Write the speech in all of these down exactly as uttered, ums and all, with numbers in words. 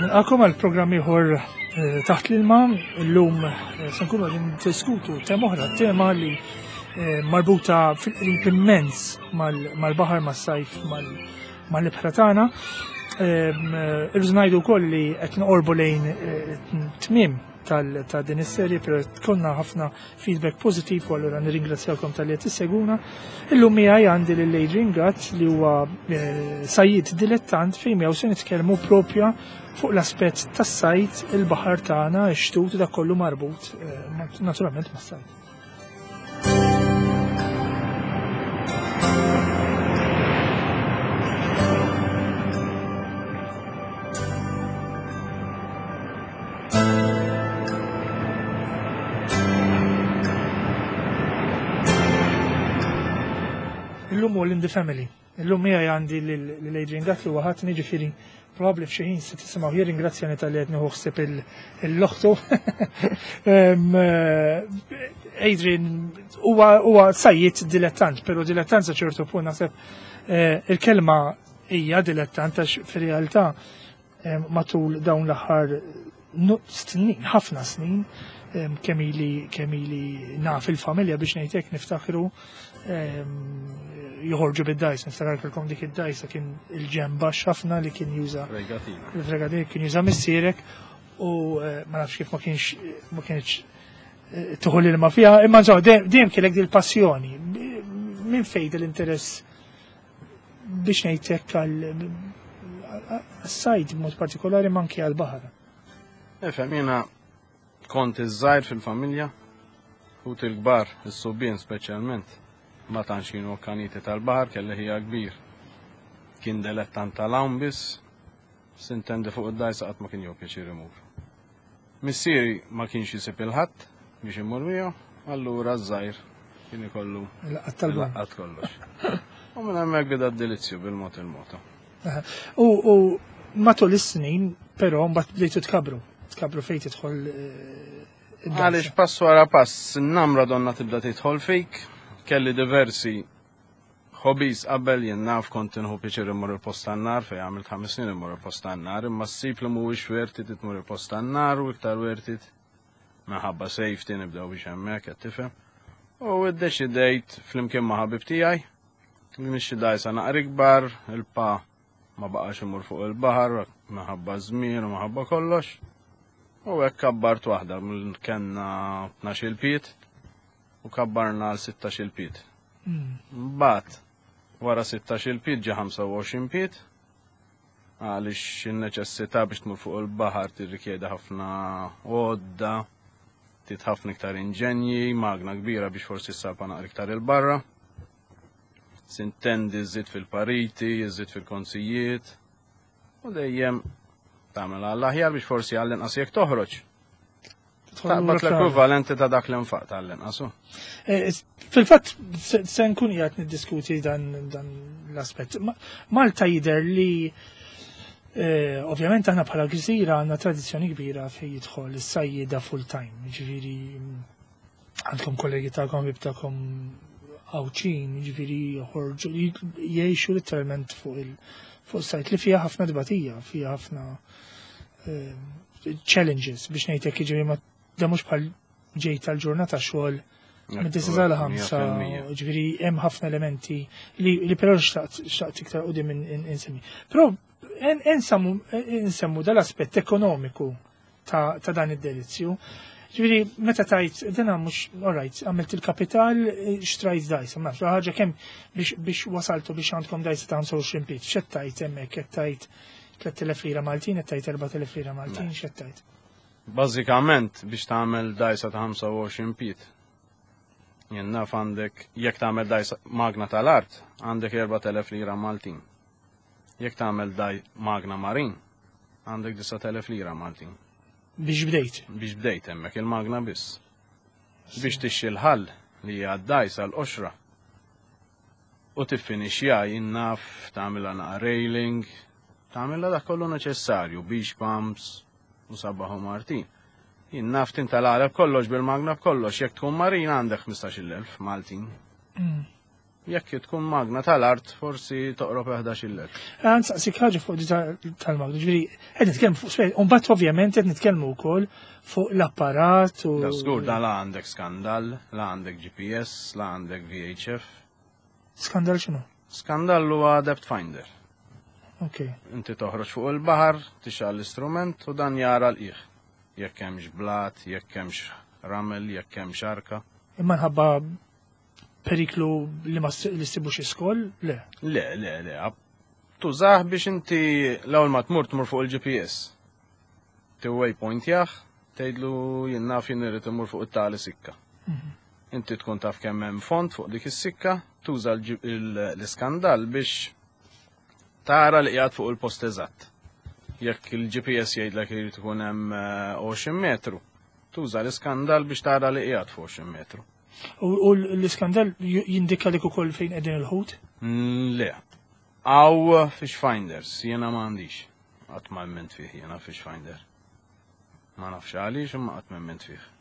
Nilqakom għal programm ieħor taħt l-ilma, llum se nkunu qegħdin niddiskutu tema oħra, tema li marbuta fil-qrib immens mal-baħar, mas-sajf, mal-ibħra tagħna. Irridu ngħidu wkoll li qed noqorbu lejn tmiem ta' din is-serje, però tkollna ħafna feedback pożittiv u allura nirringrazzjawkom tal-li qed tisseguna. Illum miegħi għandi lil Adrian Gatt li huwa sajjied dilettant fejn miegħu se nitkellmu proprja fuq l-aspett tas-sajd, il-baħar tagħna, x-xtut dak kollu marbut naturalment mas-sajd. Illum u l-in the family. Illum miegħi għandi l-Adrian Gatt li huwa ħadd ġifieri probabbli f'xi ħin se tisimgħu jirringrazzjani tal-li qed nieħu ħsieb il-loħtu. Adrian huwa sajjied dilettant, però dilettant sa ċertu punt naħseb il-kelma hija dilettant għax fir-realtà matul dawn l-aħħar snin, ħafna snin, kemm ili naf il-familja biex ngħidlek niftaħru joħorġu bid-dajs, niftakarkom dik id-dajsa kien il-ġem baxx ħafna li kien juża il-fregatin, kien juża missierek u ma nafx kif ma kienx ma kienx tuħu l-ilma fiha, imma nżaw dejjem kellek din il-passjoni. Min fejn l-interess biex ngħidlek għas-sajd b'mod partikolari ma anke għall-baħar? Efhem jiena kont iż-żgħir fil-familja u til-kbar, is-subien speċjalment. Ma tantx kienu okkaniti tal-baħar, kelli ħija kbir. Kien dilettant tal-hawn biss, sintendi fuq id-dajsa qatt ma kien jew pjaċir imur. Missieri ma kienx jisib il-ħadd biex imur miegħu, allura żgħir kien ikollu laqqat kollox. U minn hemmhekk bida d-delizzju bil-mod il-mod. U matul is-snin, però mbagħad bdejtu tkabru, tkabru fejn tidħol. Għaliex pass wara pass, in-namra donna tibda tidħol fik. Kelli diversi hobbies qabel jien naf kont inħu pjaċir immur il-post tan-nar fejn għamilt ħames snin immur il-post tan-nar, imma ssib li mhuwiex wertit tmur il-post tan-nar u iktar wertit minħabba safety nibdew biex hemmhekk qed tifhem. U iddeċidejt flimkien ma' ħabib tiegħi li nixxi dajsa naqri kbar, il-pa ma baqax imur fuq il-baħar minħabba żmien u minħabba kollox. U hekk kabbart waħda mill-kenna tnax-il piet. U kabbarna għal sittax-il piet. Mbagħad wara sittax-il piet ġie ħamsa u għoxrin piet għaliex in-neċessità biex tmur fuq il-baħar tirrikjeda ħafna għodda, tit ħafna iktar inġenji, magna kbira biex forsi ssarpa naqra iktar il-barra. Sintendi żżid fil-pariti, żżid fil-konsijiet u dejjem tagħmel għall-aħjar biex forsi għall-inqas jekk toħroġ. Taqbad l-ekwivalenti ta' dak l-infaq tal-inqasu. Fil-fatt se nkun qiegħed niddiskuti dan l-aspett. Malta jidher li ovvjament aħna bħala gżira għandna tradizzjoni kbira fejn jidħol is-sajjieda full time. Jiġifieri għandkom kollegi tagħkom bibtakom għawċin, jiġifieri joħorġu jgħixu letteralment fuq is-sajt li fiha ħafna dbatija, fiha ħafna challenges biex ngħidlek jiġifieri ma da mhux bħal ġej tal-ġurnata xogħol mid-disa tal-ħamsa, ġifieri hemm ħafna elementi li però xtaqt iktar qudiem insemmi. Però insemmu dal-aspett ekonomiku ta' dan id-delizzju. Ġifieri meta tajt dina mhux alright, għamilt il-kapital xtrajt dajsa, ma ħaġa kemm biex wasaltu biex għandkom dajsa ta' ħamsa u għoxrin piet. X'qed tajt hemmhekk qed tajt tliet elef lira Maltin, qed tajt erba' elef lira Maltin, x'qed tajt? Bażikament biex tagħmel dajsa ta' ħamsa u għoxrin piet. Jien naf għandek jekk tagħmel dajsa magna tal-art, għandek erba' elef lira Maltin. Jekk tagħmel daj magna marin, għandek disa' elef lira Maltin. Biex bdejt? Biex bdejt hemmhekk il-magna biss. Biex tixxi l-ħall li hija d-dajsa l-qoxra u tiffinixja jien naf tagħmilha naqa' railing, tagħmilha dak kollu neċessarju biex pumps u sabaħu Martin. Jien naf tintal-għala kollox bil-magna b'kollox, jekk tkun marin għandek ħmistax-il elf Maltin. Jekk tkun magna tal-art forsi toqrob eħdax-il lek. Għan saqsik ħaġa fuq di tal-magna, ġifieri qed nitkellmu fuq spejjeż, u mbagħad ovvjament qed nitkellmu wkoll fuq l-apparat u. Da żgur da la għandek skandal, la għandek G P S, la għandek V H F. Skandal x'inhu? Skandal huwa depth finder. Okay. Inti toħroġ fuq il-baħar, tixgħal l-istrument u dan jara l-qiegħ. Jekk hemmx blat, jekk hemmx ramel, jekk hemm xarka. Imma nħabba periklu li ma l-istibux iskol? Le. Le, le, le. Tużaħ biex inti l-ewwel ma tmur tmur fuq il-G P S. Tiwwej point jaħ, tgħidlu jien naf jien irid imur fuq it-tali sikka. Inti tkun taf kemm hemm font fuq dik is-sikka, tuża l-iskandal biex tara li qiegħed fuq il-post eżatt. Jekk il-G P S jgħidlek irid ikun hemm għoxrin metru, tuża l-iskandal biex tara li qiegħed fuq għoxrin metru. U l-iskandal jindika lik ukoll fejn qegħdin il-ħut? Le. Aw fish finders, jiena m'għandix. Qatt ma mment fih jiena fish finder. Ma nafx għaliex imma qatt ma mment fih.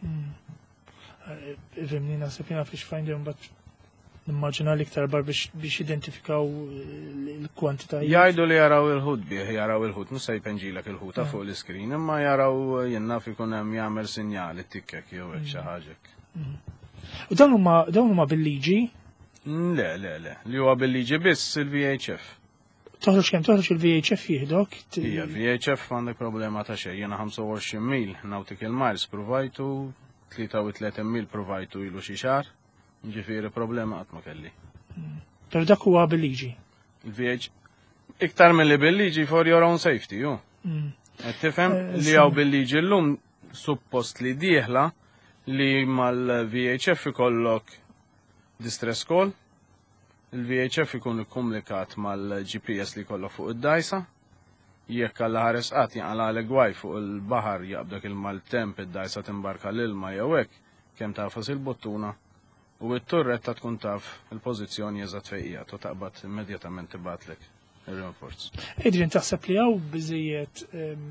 Ifhimni naħseb jiena fish finder mbagħad nimmaġina l-iktar bar biex identifikaw l-kwantità. Jgħidu li jaraw il-ħut bih, jaraw il-ħut, mhux se jpenġilek il-ħuta fuq l-iskrin, imma jaraw jien naf ikun hemm jagħmel sinjal it-tikkek jew hekk xi ħaġek. U dawn huma dawn huma bil-liġi? Le, le, le, li huwa bil-liġi biss il-V H F. Toħroġ kemm toħroġ il-V H F jieħdok? Hija V H F m'għandek problema ta' xejn, jiena ħamsa u għoxrin mil nautical miles provajtu, tlieta u tletin mil provajtu ilu xi xahar. Ġifieri problema qatt ma kelli. Però dak huwa bil-liġi. Il-V H iktar milli bil-liġi for your own safety, ju. Qed tifhem li hawn bil-liġi llum suppost li dieħla li mal-V H F ikollok distress call, il-V H F ikun ikkomunikat mal-G P S li jkollok fuq id-dajsa, jekk alla ħares qatt jinqalgħalek gwaj fuq il-baħar jaqbdek il-maltemp id-dajsa timbarka l-ilma jew hekk kemm tafas il-bottuna. U it-turretta tkun taf il-pożizzjoni eżatt fejn qiegħed u taqbad immedjatament tibatlek ir-reinforce. Adrian, taħseb li hawn biżejjed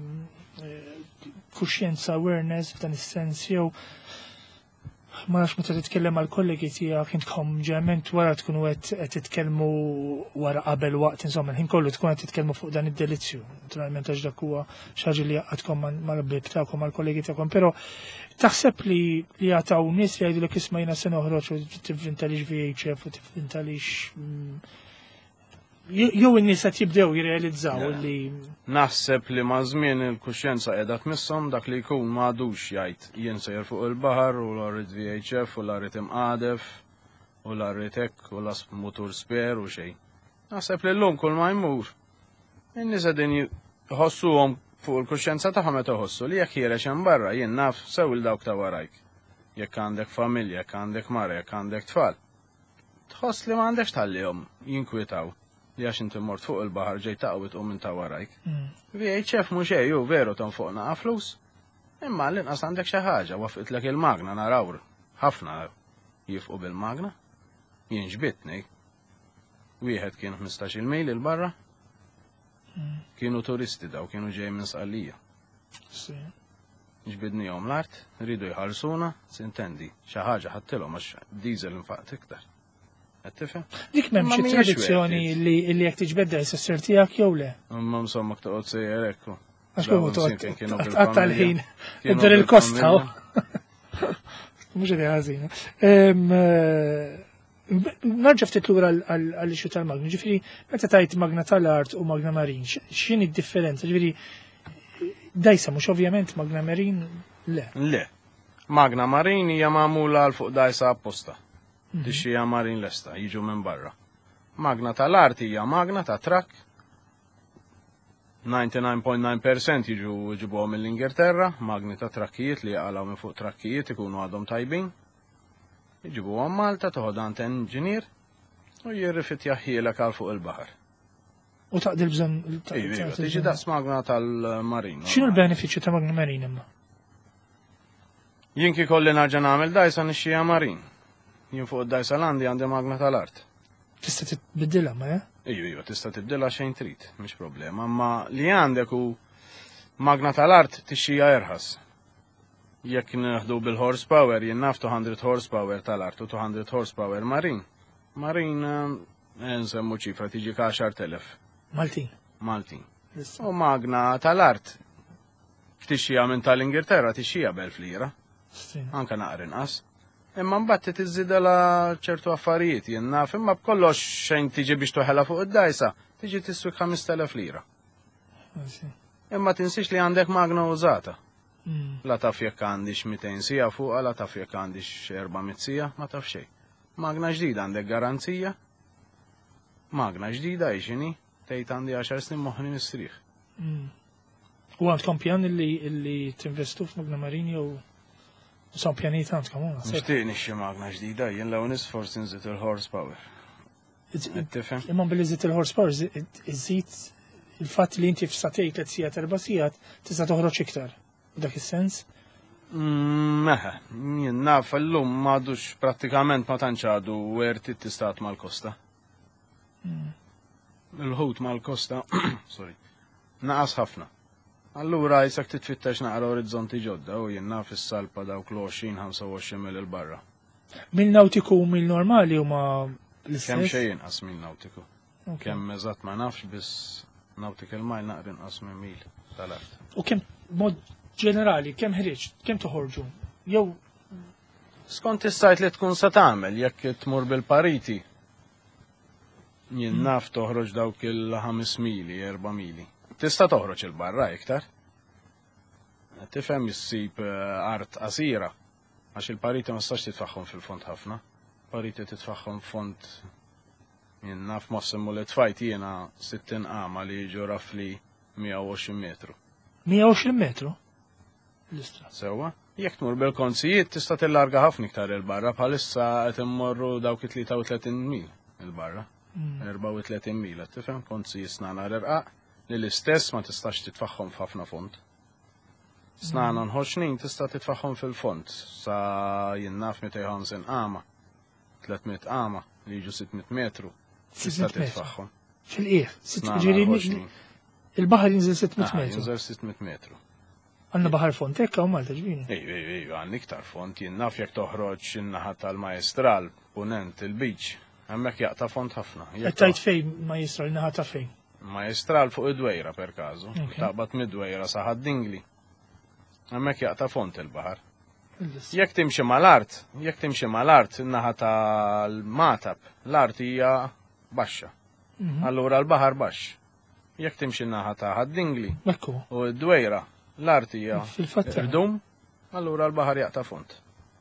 kuxjenza awareness f'dan is-sens jew ma nafx meta titkellem għal kollegi tiegħek intkom ġeneralment wara tkunu qed titkellmu wara qabel waqt insomma l-ħin kollu tkun qed titkellmu fuq dan id-delizzju. Naturalment għax dak huwa xi ħaġa li jaqgħadkom mal-bib tagħkom mal-kollegi tagħkom, però taħseb li li jagħtaw nies li jgħidulek isma' jiena se noħroġ u tivvintalix V H F u tivvintalix jew in-nies qed jibdew jirrealizzaw li naħseb li ma' żmien il-kuxjenza qiegħda tmisshom dak li jkun m'għadux jgħid jien sejjer fuq il-baħar u l-arrid V H F u l-arrid imqadef u l-arrid hekk u l-mutur spare u xejn. Naħseb li llum kull ma jmur in-nies qegħdin jħossuhom fuq il-kuxjenza tagħhom meta jħossu li jekk ħirex hemm barra jien naf sew il dawk ta' warajk. Jekk għandek familja, jekk għandek mara, jekk għandek tfal. Tħoss li m'għandekx tħallihom jinkwitaw li għax inti mort fuq il-baħar ġej taqwit u minn ta' warajk. V H F mhux ju veru tanfoqna flus. Imma l-inqas għandek xi ħaġa wafqitlek il-magna naraw ħafna jifqu bil-magna. Jien ġbitni. Wieħed kien ħmistax-il mejl il-barra. Kienu turisti daw, kienu ġej minn Sqallija. Ġbidnihom l-art, rridu jħallsuna, sintendi, xi ħaġa ħadtilhom għax diesel infaqt iktar. Dik m'hemm xi tradizzjoni li jekk tiġbedda s-sir tiegħek jew le? Imma insomma toqgħod sejjer hekk. Għax kull toqgħod qatta l-ħin idder il-kosta. Mhux qed ħażina. Narġa' ftit lura għall-ixu tal-magna. Ġifieri meta tajt magna tal-art u magna marin, x'inhi d-differenza? Ġifieri dajsa mhux ovvjament magna marin le. Le. Magna marin hija magħmula għal fuq dajsa apposta. Dixi hija marin lesta, jiġu minn barra. Magna tal-art hija magna ta' trakk. ninety-nine point nine percent jiġu ġibuhom mill-Ingilterra, magni ta' trakkijiet li jaqalgħu minn fuq trakkijiet ikunu għadhom tajbin. Jiġibuhom Malta toħod għand engineer u jirrifit jaħħielek għal fuq il-baħar. U taqdil bżonn Iva, tiġi daqs magna tal-marin. X'inhu l-benefiċċju ta' magna marin imma? Jien kien kolli narġa' nagħmel dajsa nixxija marin. Jien fuq id-dajsa għandi għandi magna tal-art. Tista' tibdilha ma eh? Iva, iva, tista' tibdilha xejn trid, mhix problema, imma li għandek hu magna tal-art tixxija erħas. Jekk nieħdu bil-horsepower, jien naf two hundred horsepower tal-art u two hundred horsepower marin. Marin, nsemmu ċifra tiġi ka għaxar elef. Maltin. Maltin. U magna tal-art. Tixxija minn tal-Ingilterra tixxija b'elf lira. Anka naqrin qas. Imma mbagħad tiżidela ċertu affarijiet jien naf, imma b'kollox xejn tiġi biex toħela fuq id-dajsa, tiġi tiswik ħames elef lira. Imma tinsix li għandek magna użata. La taf jekk għandix mitejn sija fuqha, la taf jekk għandix erba'miet sija, ma taf xejn. Magna ġdida għandek garanzija. Magna ġdida jxini, tgħid għandi għaxar snin moħħni mistrieħ. U għandkom pjan illi tinvestu f'Magna Marini jew sa pjanijiet għandkom huma? Nixtieq nixxi magna ġdida, jien l-ewwel forsi nżid il-horsepower. Tifhem? Imma billi żid il-horsepower iżid il-fatt li inti f'satejn tliet sigħat erba' sigħat tista' toħroġ iktar. Dak is-sens? Meħe, jien naf llum m'għadux prattikament ma tantx għadu werti tistat mal-kosta. Il-ħut mal-kosta, sorry, naqas ħafna. Allura jisak titfittex naqra orizzonti ġodda u jien naf is-salpa dawk l-għoxrin ħamsa u għoxrin mil il-barra. Mill-nautiku u mill-normali huma l-istess? Kemm xejn inqas mill-nautiku. Kemm eżatt ma nafx biss nautical mile naqra inqas minn mil tal-art. U kemm mod ġenerali, kemm ħriġ, kemm toħorġu? Jew skont is-sajt li tkun sa tagħmel jekk tmur bil-pariti. Jien naf toħroġ dawk il-ħames mili, erba' mili. Tista' toħroġ il-barra iktar. Tifhem issib art qasira għax il-pariti ma tistax titfaħħom fil-font ħafna. Pariti titfaħħom font jien naf mossemmu li tfajt jiena sittin qama li jiġu rafli mija u għoxrin metru. mija u għoxrin metru? L-istra. Sewa, jekk tmur bil-konzijiet tista' tillarga ħafna iktar il-barra bħalissa qed immorru dawk it-tlieta u tletin mil il-barra. erba' u tletin mil, tifhem konzijiet snana r-irqaq li l-istess ma tistax titfaħħom f'ħafna font. Snana nħoxnin tista' titfaħħom fil-font sa jien naf meta jħamsin qama, tlietmiet qama li jiġu sittmiet metru. Tista' titfaħħom. Fil-qiegħ, il-baħar jinżel sittmiet metru. Jinżel sittmiet metru. Għandna baħar font hekk u Malta ġbini. Ej, ej, ej, għandna iktar font, jien naf jekk toħroġ in-naħa tal-Majestral, punent il-beach, hemmhekk jaqta' font ħafna. Qed tajt fejn Majestral naħa ta' fejn? Majestral fuq id-Dwejra per każu, taqbad mid-Dwejra sa ħad-Dingli. Hemmhekk jaqta' font il-baħar. Jekk timxi mal-art, jekk timxi mal-art in-naħa tal-Matab, l-art hija baxxa. Allura l-baħar baxx. Jekk timxi n-naħa ta' ħad-Dingli u d-Dwejra, l-art hija irdum, allura l-baħar jaqta' font.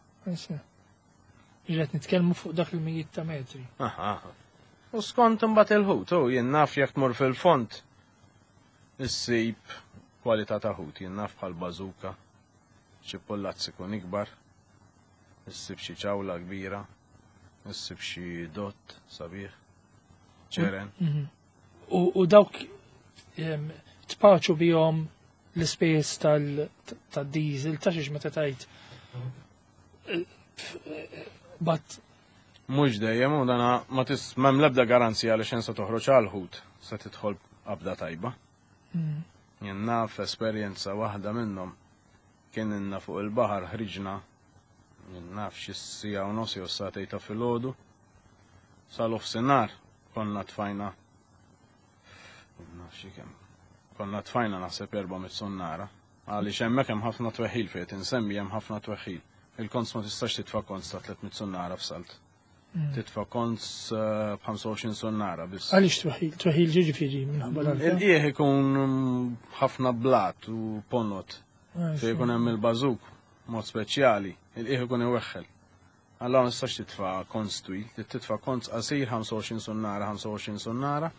Ġiet nitkellmu fuq dak il-mijiet ta' metri. U skont imbagħad il-ħut, u jien naf jekk tmur fil-font issib kwalità ta' ħut, jien naf bħal bażuka, xi pollazz ikun ikbar, issib xi ċawla kbira, issib xi dott sabiħ, ċeren. U dawk tpaċu bihom l-ispejjeż tad-diesel ta' xiex meta tgħid. But mhux dejjem u dana ma tis m'hemm l-ebda garanzija li xejn se toħroġ għal ħut se tidħol qabda tajba. Jien naf esperjenza waħda minnhom kien inna fuq il-baħar ħriġna jien naf xi sija u nofs jew sagħtejn ta' filgħodu sal-ofsinhar konna tfajna naf xi kemm. Konna tfajna naħseb erba'miet sonnara għaliex hemmhekk hemm ħafna tweħħil fejn insemmi hemm ħafna tweħħil. Il-konz ma tistax titfa' konz ta' tlietmiet sonnara f'Salt. Titfa' konz b'ħamsa u għoxrin sonnara biss. Għaliex tweħħil? Tweħħil ġiġifieri minħabba l-alfa? Il-qieħ ikun ħafna blat u ponnot. Fejn ikun hemm il-bażuk mod speċjali, il-qieħ ikun iweħħel. Allura ma tistax titfa' konz twil, titfa' konz qasir ħamsa u għoxrin sonnara, ħamsa u għoxrin sonnara.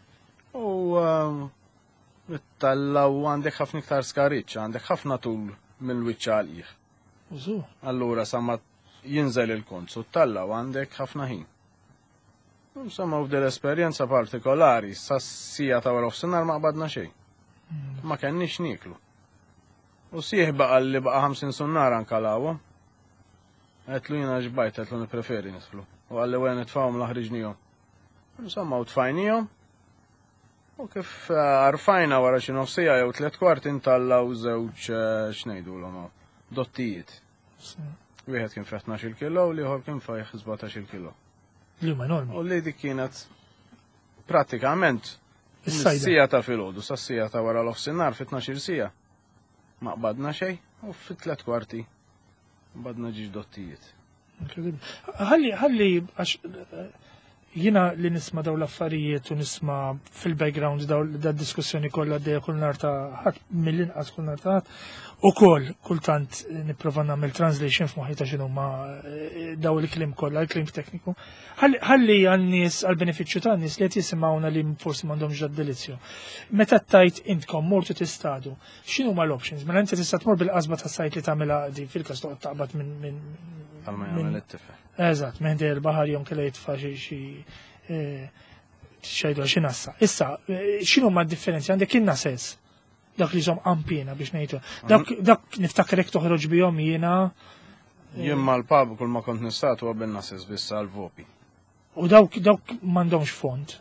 U it-tallaw għandek ħafna iktar skariċ, għandek ħafna tul mill-wiċċ għal-qieħ. Allura samma jinżel il-konz u t-tallaw għandek ħafna ħin. Insomma, f'del esperjenza partikolari, sa sija ta' wara f'sinar ma qbadna xejn. Ma kenniex niklu. U sieħ baqa li baqa ħamsin sunnara nkalawhom. Għetlu jiena ġbajt, għetlu nipreferi nitflu. U għalli għen nitfawhom laħriġnijhom. Insomma, u tfajnijhom. U kif arfajna wara xi nofsija jew tliet kwart intallaw żewġ xnejdulhom dottijiet. Wieħed kien fih tnax-il kilo u liħor kien fih sebgħatax-il kilo. Li huma enormi. U li dik kienet pratikament Is-sajda. sija ta' filgħodu sa' sija ta' wara l-offsinar fit tnax-il sija. Ma qbadna xejn u fit tliet kwarti qbadna ġiġ dottijiet. Ħalli, ħalli, għax jina li nisma daw l-affarijiet u nisma fil-background daw da diskussjoni kollha għaddejja kull nar ta' ħadd mill-inqas kull nar ta' ħadd ukoll kultant nipprova nagħmel translation f'moħħi ta' x'inhu ma daw il-klim kollha, il-klim tekniku. Ħalli għan-nies għall-benefiċċju tan-nies li qed jisimgħuna li forsi m'għandhomx ġad delizzju. Meta tajt intkom mortu tistadu, x'inhu ma l-options? Mela inti tista' tmur bil-qasba tas-sajt li tagħmilha di fil-każ toqgħod taqbad minn minn Għalma jagħmel it-tifel. Eżatt, meħdi l-baħar jom kella jitfa' xi xi xejdu xi nassa. Issa, x'inhu ma differenzi għandek in-nases? Dak li żom ampina biex ngħidu. Dak dak niftakrek toħroġ bihom jiena. Jien mal-pub kull ma kont nistatu għabel nases biss għal-vopi. U dawk dawk m'għandhomx font.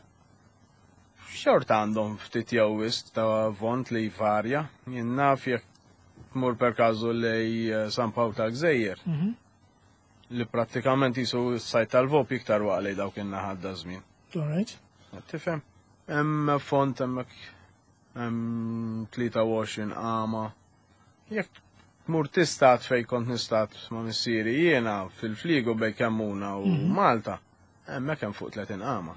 Xort għandhom ftit jawist ta' font li varja. Jien naf jekk tmur per kazu li San Paw ta' Gżejjer. Li prattikament jisu s-sajt tal-vopi iktar waqlej dawk in-naħadda żmien. Alright. Tifhem? Hemm font hemmhekk hemm tlieta u għoxrin qama. Jekk tmur tistat fejn kont nistat ma' missieri jiena fil-Fliego bej Kemmuna u Malta, hemmhekk hemm fuq tletin qama.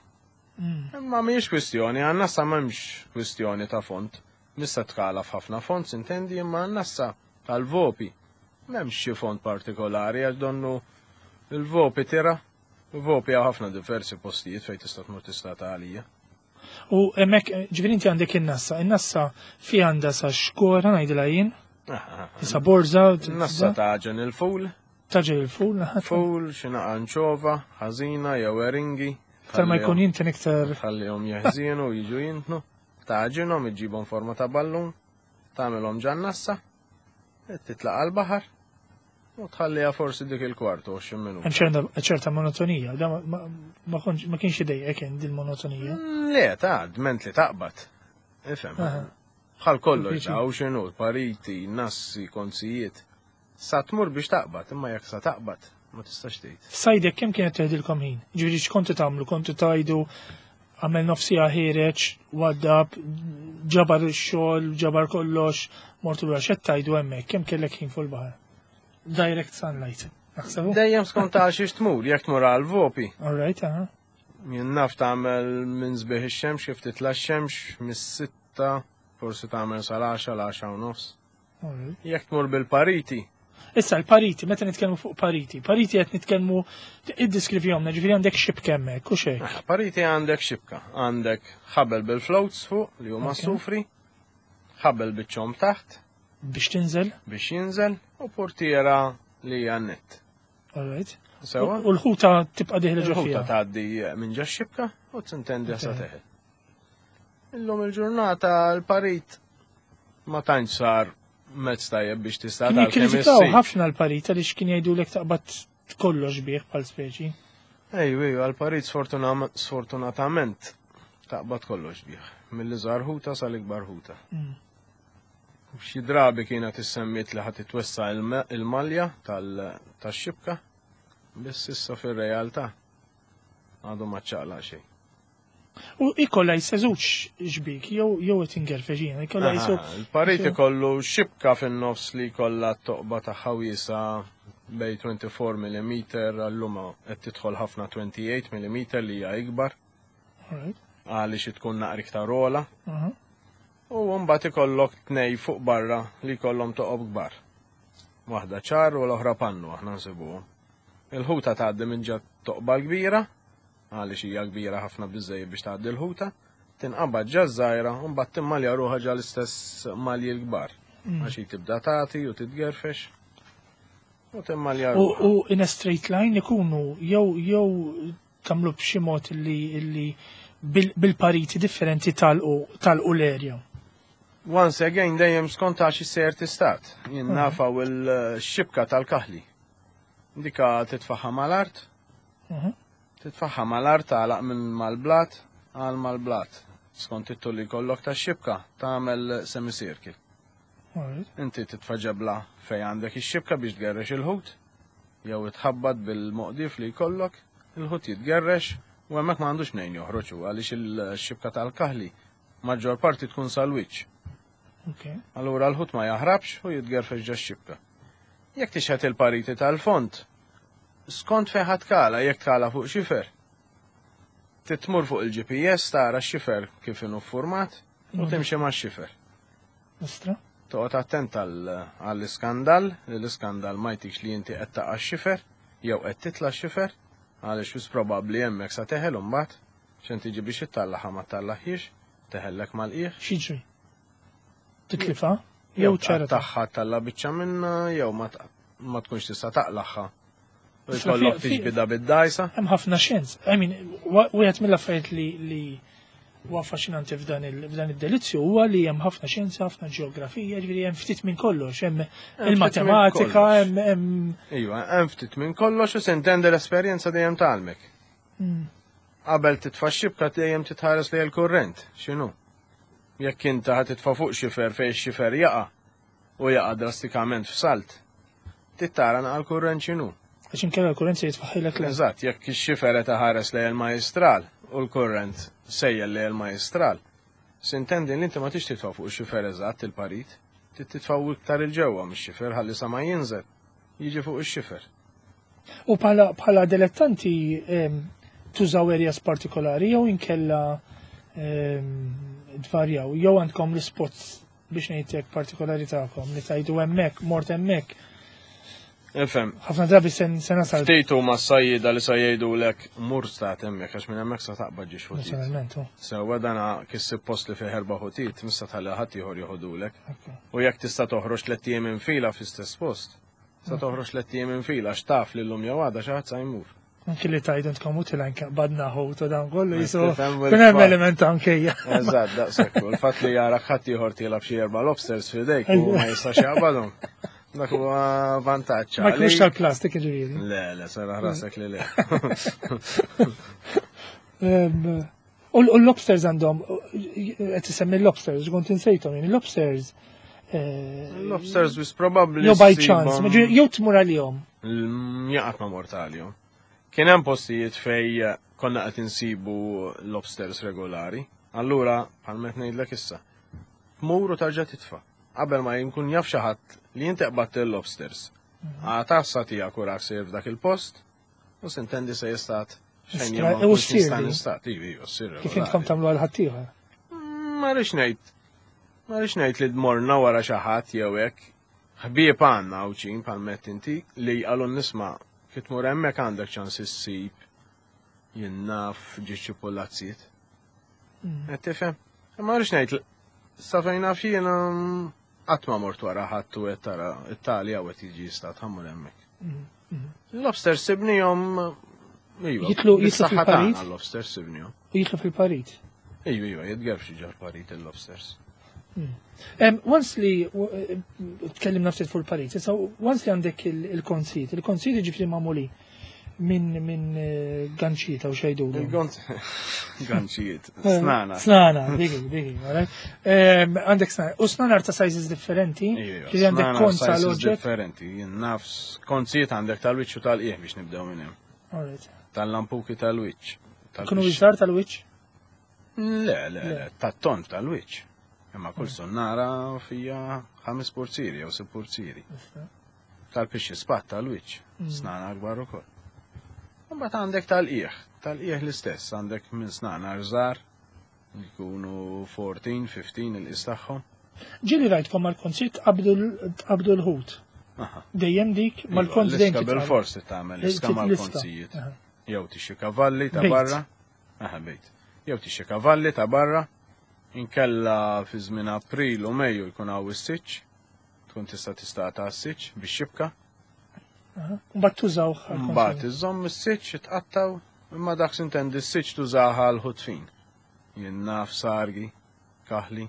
Ma mhijiex kwistjoni, għandna sa m'hemmx kwistjoni ta' font. Nista' tkala f'ħafna font, intendi, imma għandna sa tal-vopi. M'hemmx xi font partikolari għax donnu il-vopi tira. Il-vopi għaw ħafna diversi postijiet fejn tista' tmur tista' għalija. U hemmhekk ġifieri inti għandek in-nassa. In-nassa fi għandha sa xkora ngħidilha jien. Issa borza. Nassa taġen il-ful. Taġen il-ful. Ful, xina anċova, ħażina, jew eringi. Iktar ma jkun jinten iktar. Ħallihom jeħżienu u jiġu jintnu. Taġinhom iġibhom forma ta' ballun. Tagħmilhom ġan-nassa. Titlaq għall-baħar. U tħalliha forsi dik il-kwartu għoxrin minuta. Hemm ċerta monotonija, ma kienx idejjek kien din monotonija. Le, ta' dment li taqbad. Ifhem. Bħal kollox daw x'inhu, pariti, nassi, konsijiet. Sa tmur biex taqbad, imma jekk sa taqbad, ma tistax tgħid. Sajdek kemm kienet teħdilkom ħin? Ġifieri x'kontu tagħmlu? Kontu tajdu għamel nofsija ħireġ, waddab, ġabar ix-xogħol, ġabar kollox, mortu lura x'qed tajdu hemmhekk, kemm kellek ħin fuq il-baħar? Direct sunlight. Dejjem skont ta' xiex tmur, jekk tmur għal-vopi. All right, aha. Jien naf tagħmel minn sbieħ ix-xemx kif titla' x-xemx mis-sitta, forsi tagħmel sal-għaxa l-għaxa u nofs. Jekk tmur bil-pariti. Issa l-pariti, meta nitkellmu fuq pariti, pariti qed nitkellmu iddiskrivjhomna, ġifieri għandek xibka hemmhekk u xejn. Pariti għandek xibka, għandek ħabel bil-floats fuq li huma sufri, ħabel biċ-ċom taħt. Biex tinżel? Biex jinżel u portiera li għannet. Alright. Sewa? U l-ħuta tibqa diħla ġofija. L-ħuta tgħaddi minn ġa xibka u tintendi sa teħel. Illum il-ġurnata l-parit ma tantx sar mezz tajjeb biex tista' tagħmel kemm issir. Ħafna l-parit għaliex kien jgħidulek taqbad kollox bih bħal speċi. Ejwi, għal-parit sfortunatament taqbad kollox bih. Mill-iżgħar ħuta sal-ikbar ħuta. Xi drabi kienet issemmit li ħadd itwessa il-malja tax-xibka, biss issa fir-realtà għadu ma ċċaqla xejn. U ikolla jseżux ġbik, jew qed ingerfeġina, ikolla jsu. Il-parit ikollu xibka fin-nofs li jkollha toqba tagħha wiesa bej twenty-four millimeter, allum qed tidħol ħafna twenty-eight millimeter li hija ikbar. Għaliex tkun naqra iktar rola. U mbagħad ikollok tnej fuq barra li jkollhom toqob kbar. Waħda ċar u l-oħra pannu aħna nsibuhom. Il-ħuta tgħaddi minn ġa toqba l-kbira, għaliex hija kbira ħafna biżejjed biex tgħaddi l-ħuta, tinqabad ġa żgħira u mbagħad timmalja ruħha ġa l-istess malji l-kbar. Għax tibda tagħti u titgerfex. U timmalja ruħha. U in a straight line ikunu jew jew tagħmlu b'xi mod li bil-pariti differenti talqu l-erja. Once again, dejjem skont għax isser tistat. Jien nafaw il-xibka tal-kaħli. Dika titfaħħa mal-art. Titfaħħa mal-art għalaq minn mal-blat għal mal-blat. Skont it-tul li kollok ta' xibka tagħmel semicircle. Inti titfaġebla fej għandek ix-xibka biex tgerrex il-ħut. Jew itħabbad bil-moqdif li jkollok. il-ħut jitgerrex u hemmhekk m'għandux nejn joħroġ u għaliex il-xibka tal-kaħli maġġor parti tkun sal-wiċċ. Allura l-ħut ma jaħrabx u jitgerfex ġa x-xibka. Jekk tixħet il-pariti tal-font, skont fejn ħadd kala jekk tkala fuq xifer. Titmur fuq il-G P S tara x-xifer kif inhu ffurmat u timxi max-xifer. Ostra? Toqgħod attent għall-iskandal, li l-iskandal ma jtikx li inti qed taqa' x-xifer jew qed titla x-xifer għaliex wis probabbli hemmhekk sa teħel imbagħad x'in tiġi biex ittallaħha ma tallaħħiex, teħellek mal-qiegħ. X'jiġri? Titlifha? Jew ċara tagħha talla biċċa minnha jew ma tkunx tista' taqlaħħa. U jkollok tiġbidha bid-dajsa. Hemm ħafna xjenz. I mean, wieħed mill-affarijiet li li huwa affaxxinanti f'dan id-delizzju huwa li hemm ħafna xjenza, ħafna ġeografija, ġifieri hemm ftit minn kollox, hemm il-matematika, hemm Iva, hemm ftit minn kollox u se intendi l-esperjenza dejjem tagħlmek. Qabel titfa' x-xibka dejjem titħares lejn il-kurrent, x'inhu? Jekk inti ħad titfa' fuq xifer fejn x-xifer jaqa' u jaqa' drastikament f'salt, tittara naqal kurrent x'inhu. Għax inkella l-kurrent se jitfaħħilek l Eżatt, jekk ix-xifer qed iħares lejn il-majstral u l-kurrent sejjel lejn il-majstral, s'intendi li inti ma tix titfa' fuq ix-xifer eżatt il-parit, titfa' iktar il-ġewwa mix-xifer ħalli sa ma jinżel jiġi fuq ix-xifer. U bħala dilettanti tużaw areas partikolari jew inkella dvarjaw, jew għandkom l-spots biex ngħidlek partikolari tagħkom li tgħidu hemmhekk, mort hemmhekk. Ifhem. Ħafna drabi se nasal. Ftejtu ma' sajjida li sa jgħidulek mur stat hemmhekk għax minn hemmhekk sa taqbad ġiex ħutiet. Naturalment. Sewwa dana kissib post li fih erba' ħutiet mista tħalli ħadd ieħor joħodulek. U jekk tista' toħroġ tliet ijiem infila fl-istess post, sa toħroġ tliet ijiem infila għax taf li llum jew għada xi ħadd sa jmur. Anki li tajdu tkun mutilajn badna ħut u dan kollu jisu kien hemm element ankejja. Eżatt, daqshekk. U l-fatt li jarak ħadd ieħor tielab xi erba' lobsters f'idejk u ma jistax jaqbadhom. Dak huwa vantaġġ. Ma kienx tal-plastik ġifieri. Le, le, sara ħrasek li le. U l-lobsters għandhom, qed isemmi l-lobsters, kont insejthom jien il-lobsters. Lobsters wis probabbli. Jew by chance, jew tmur għalihom. Jaqgħod ma mort għalihom. Kien hemm postijiet fej konna qed insibu lobsters regolari. Allura, bħal met ngħidlek issa, tmur u tarġa' titfa'. Qabel ma jinkun jaf xi ħadd li jinti qbadt il-lobsters. Għatassa tiegħek u rak sejr f'dak il-post u s'intendi se jistat xejn jew nista' nistat. Ivi, ssir. Kif intkom tagħmlu għal ħaddieħor? Ma rridx ngħid. Ma rridx ngħid li dmorna wara xi ħadd jew hekk. Ħbieb għandna hawnċin bħal mett inti li qalu nisma' kif tmur hemmhekk għandek ċans issib jien naf ġiġ pullazziet. Qed tifhem? Ma rridx ngħid sa fejn naf jiena qatt ma mort wara ħadd u qed tara Italja u qed jiġi stat ħammur hemmhekk. L-lobster sibnihom iva. Jitlu fil-parit? L-lobster sibnihom. U jitlu fil-parit? Iva, iva, jitgerf xi ġar parit il-lobsters. Once li tkellimna ftit fuq il-parit, issa once li għandek il-konsit, il-konsit jiġifieri magħmulin minn minn ganċieta u xejdu. Ganċiet, snana. Snana, bigi, bigi, għandek snana. U snana ta' sizes differenti, ġiri għandek konza l-oġġett. Differenti, nafs konziet għandek tal-wiċċ u tal-qiegħ biex nibdew minn hemm. Tal-lampuki tal-wiċċ. Kunu iżgħar tal-wiċċ? Le, le, le, tat-ton tal-wiċċ. Imma kull sonnara fija ħames purzieri jew sitt purzieri. Tal-pixxi spat tal-wiċċ, snana akbar ukoll. Mbagħad għandek tal-qiegħ, tal-qiegħ l-istess, għandek minn snana żgħar, jkunu fourteen, fifteen il-qis tagħhom. Ġieli rajtkom mal-konsit qabdu l-ħut. Dejjem dik mal-kont dejjem. L-iska bil-forsi tagħmel iska mal-konsijiet. Jew tixxi kavalli ta' barra. Aha, bejt. Jew tixxi kavalli ta' barra. Inkella fi żmien April u Mejju jkun hawn is-siċċ. Tkun tista' tistaqta' s-siċċ bix-xibka. Mbagħad tużaw. Mbagħad iżomm is-siċċ itqattaw, imma dak s'intendi s-siċċ tużaha l-ħutfin. Jien naf sargi, kaħli.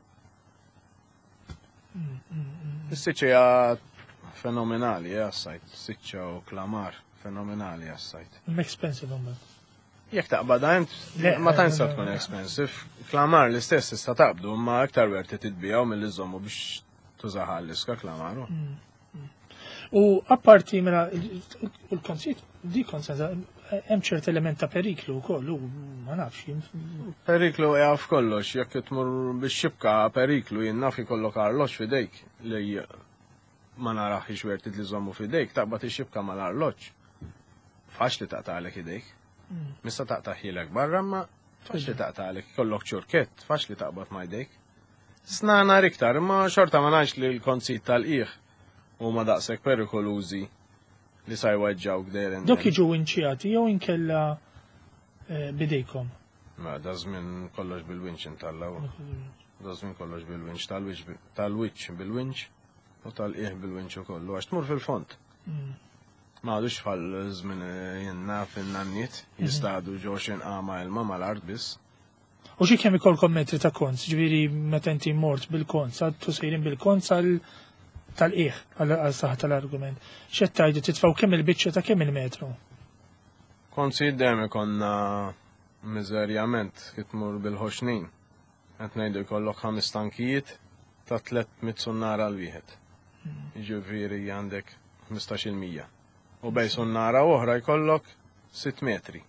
Is-siċċ hija fenomenali għas-sajt, siċċa u klamar fenomenali għas-sajt. Expensive mbagħad. Jekk taqbadha int ma tantx tkun expensive. Klamar l-istess tista' taqbdu, imma aktar werti titbijaw milli żommu biex tużaha l-iska klamaru. U apparti mela il-konsit di konsenza hemm ċert element ta' periklu wkoll, u ma nafx. Periklu jaf kollox, jekk tmur bix-xibka periklu jien naf ikollok arloġġ f'idejk li ma narax ixwert li żommu f'idejk, taqbad ix-xibka mal-arloġġ. Faċli taqta'lek idejk. Mista taqtaħilek barra, ma faċli taqta'lek, kollok ċurkett, faċli taqbad ma' idejk. Snana iktar, ma xorta ma ngħidx li l-konzit tal-qiegħ huma daqshekk perikolużi li sa jweġġaw gdejren. Dok jiġu inċjati jew inkella bidejkom? Ma da żmien kollox bil-winċ intallaw. Da żmien kollox bil-winċ, tal-wiċċ bil-winċ u tal-qiegħ bil-winċ ukoll. Għax tmur fil-font. Ma għadux bħal żmien jenna fin-nanniet jistgħu ġew xinqama ilma mal-art biss. U xi kemm ikolkom metri ta' konz, ġifieri meta inti mort bil-konz, għadtu sejrin bil-konz għal tal-qiegħ għal-saħħa tal-argument. X'qed tgħidu titfgħu kemm il-biċċa ta' kemm il-metru? Konzi dejjem ikonna miżerjament kif tmur bil-ħoxnin. Qed ngħidu jkollok ħames tankijiet ta' tliet sunnara l wieħed. Jiġifieri għandek ħmistax il-mija. U bej sunnara oħra jkollok sitt metri.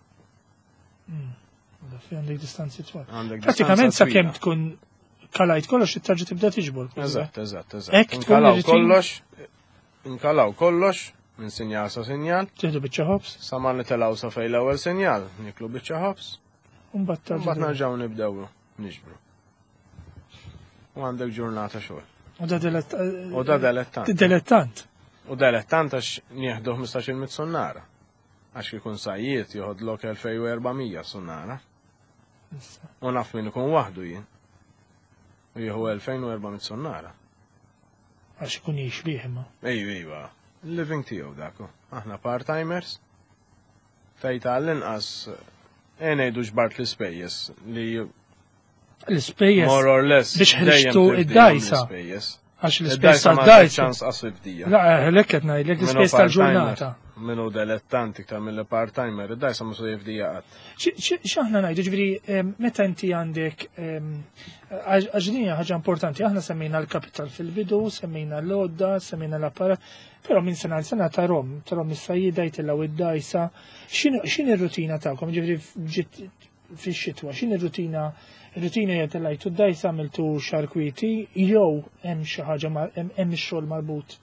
Għandek distanzi twal. Pratikament sakemm tkun kalajt kollox it-tarġa tibda tiġbor. Eżatt, eżatt, eżatt. Inkalaw kollox, inkalaw kollox minn sinjal sa sinjal. Tieħdu biċċa ħobs. Sa ma nitilgħu sa fejn l-ewwel sinjal, niklu biċċa ħobs. U mbagħad nerġgħu nibdew niġbru. U għandek ġurnata xogħol. U da dilettant. U da dilettant. Dilettant. U dilettant għax nieħdu ħmistax il-mit sunnara. Għax ikun sajjiet joħodlok elfejn u erba'mija sunnara. U naf min ikun waħdu jien. U jieħu elfejn u erba'mija sunnara. Għax ikun jixbih imma. Ejju, ejwa. Living tiegħu daku. Aħna part-timers. Fejta għall-inqas ngħidu xbart l-ispejjeż li l-ispejjeż more or less biex ħriġtu id-dajsa. Għax l-ispejjeż tal-dajsa. La, lek qed ngħidlek l-ispejjeż tal-ġurnata. Minu dilettanti iktar mill-part-timer, id-dajsa ma su jifdija qatt. X'aħna ngħidu, ġifieri meta inti għandek għax din hija ħaġa importanti, aħna semmejna l-kapital fil-bidu, semmejna l-lodda, semmejna l-apparat, però minn sena l-sena tarom, tarom is-sajjida jtillaw id-dajsa. X'inhi r-rutina tagħkom? Ġifieri fix-xitwa, x'inhi r-rutina? Ir-rutina hija tellajtu d-dajsa għamiltu xarkwiti jew hemm xi ħaġa hemm ix-xogħol marbut.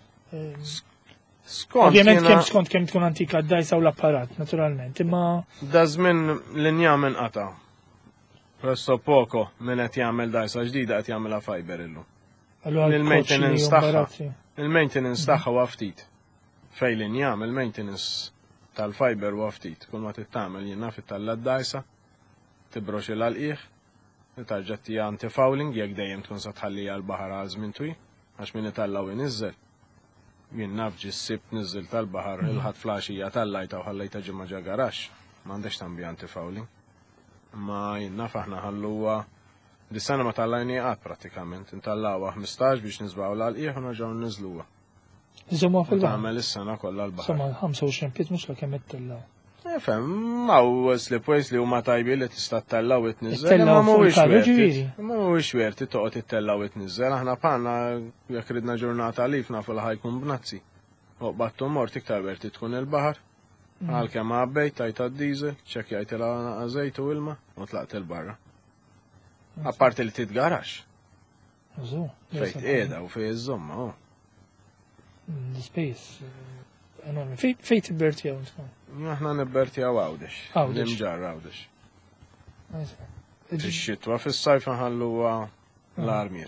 Ovvjament kemm skont kemm tkun antika d-dajsa u l-apparat, naturalment, imma da żmien l-injam inqata'. Presto poco min qed jagħmel dajsa ġdida qed jagħmilha fiber illum. Il-maintenance tagħha. Il-maintenance tagħha huwa ftit. Fejn l-injam il-maintenance tal-fiber huwa ftit. Kull ma tittamel jien naf it-talla d-dajsa, tibrox il-qiegħ, tarġa' tija anti-fouling jekk dejjem tkun sa tħallija l-baħar għal żmien twil, għax min itallaw inniżel. Jien naf ġi s-sibt niżel tal-baħar il-ħadd flaxija tal-lajta u ħallejta ġimma ġa garax. M'għandekx tambi anti-fouling. Ma jien naf aħna ħalluha dis-sena ma tallajni qatt prattikament. Intallawha ħmistax biex nisbaw l-qiegħ u nerġgħu nniżluha. Iżomma fil-baħar. Tagħmel is-sena kollha l-baħar. Somma ħamsa u għoxrin piet mhux kemm ittellaw. Efhem, maw slipways li huma tajbi li tista' tellaw it-niżel. Ma mhuwiex wert. Ma mhuwiex wert toqgħod ittellaw it-niżel. Aħna bħalna jekk ridna ġurnata lif nafu li ħajkun b'nazzi. Oqbad mort iktar wert tkun il-baħar. Għalkemm għabbejt tajt d-diesel, ċekkjajt il żejt u ilma u tlaqt il-barra. Apparti li titgarax. Fejt qiegħda u fejn iż-żomma. L-ispejjeż enormi. Fejn tibbertjaw intom? Aħna nibbertjaw Għawdex. Nimġar Għawdex. Fix-xitwa fis-sajf nħalluha l-armier.